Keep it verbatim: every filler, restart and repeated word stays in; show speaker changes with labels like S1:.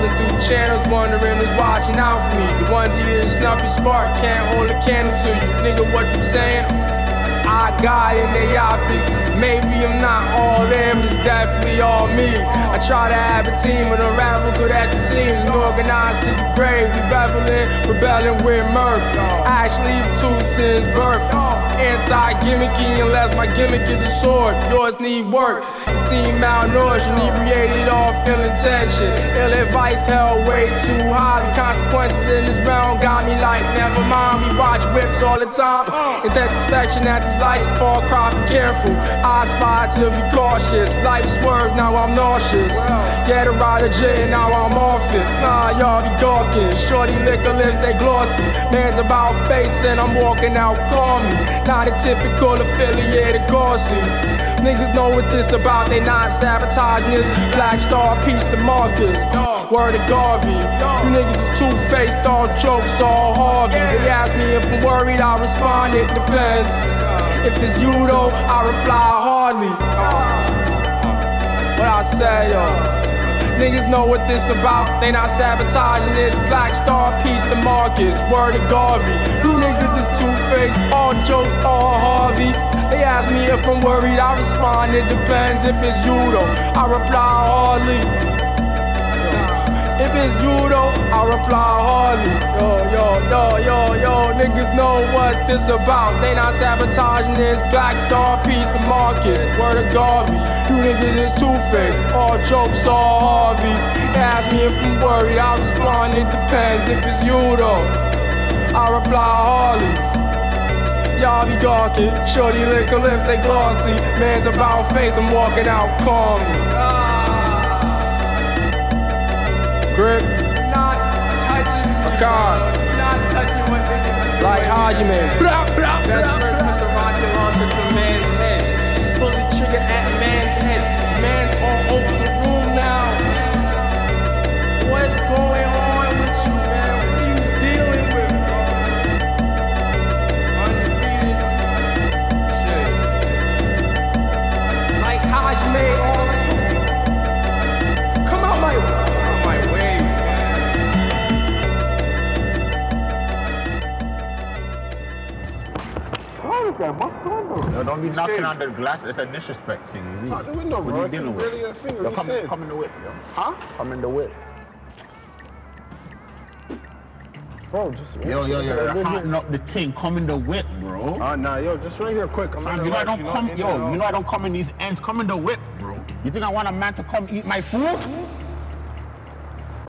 S1: Scrolling through the channels, wondering who's watching out for me. The ones who hear the snuffy spark can't hold a candle to you. Nigga, what you saying? I got in they optics. Maybe I'm not all them, but it's definitely all me. I try to have a team and unravel good at the seams and organized to the grave. We reveling, rebelling with mirth. Actually, two since birth. Anti-gimmicky unless my gimmick is the sword. Yours need work. The team malnourished, inebriated, all feeling tension. Ill advice held way too high. The consequences in this realm got me like, never mind. We watch whips all the time. Intense inspection at these lights, fall crop and careful. I aspire to be cautious. Life swerved, now I'm nauseous. Get a ride of J and now I'm off it. Nah, y'all be gawking. Shorty liquor lips, they glossy. Man's about face and I'm walking out, call me. Not a typical affiliated Garcia. Niggas know what this about, they not sabotaging this. Black Star, peace to Marcus. Word to Garvey. You niggas is two-faced, all jokes, all Harvey. They ask me if I'm worried, I respond, it depends. If it's you though, I reply hardly. What I say, yo? Niggas know what this about, they not sabotaging this. Black Star, peace to Marcus, word to Garvey. You niggas is two-faced, all jokes, all Harvey. They ask me if I'm worried, I respond, it depends. If it's you though, I reply hardly. If it's you though, I reply hardly. Yo, yo, yo, yo, yo, niggas know what this about. They not sabotaging this. Black Star, peace to Marcus, word to Garvey. You niggas is two-faced, all jokes, all Harvey. They ask me if I'm worried, I respond, it depends. If it's you though, I reply hardly. Y'all be gawking, shorty liquor lips, they glossy. Man's about face, I'm walking out calmly. Grip,
S2: not touching
S1: a car,
S2: not touching what niggas
S1: like Hajime.
S2: Best friends with the rocket launcher to man's head. Pull the trigger at man's head. Man's all over the room now. What's going on with you, man? What are you dealing with, bro? Undefeated shit. Like Hajime all. Come out my way. My way.
S3: Yo, don't be knocking on the glass. It's a disrespect thing. You see?
S4: Nah, there was no
S3: What
S4: bro.
S3: are you dealing with?
S4: Really a finger.
S3: Yo,
S4: He
S3: come,
S4: said.
S3: come in the whip, yo.
S4: Huh?
S3: Come in the whip.
S4: Bro, just
S3: Yo, yo, yo, you're hotting up the thing. Come in the whip, bro.
S4: Uh, nah, yo, just right here, quick. I'm
S3: Fam,
S4: in
S3: you
S4: the
S3: know I
S4: rush,
S3: don't
S4: know,
S3: come,
S4: in
S3: yo,
S4: and
S3: you
S4: out.
S3: know I don't come in these ends. Come in the whip, bro. You think I want a man to come eat my food?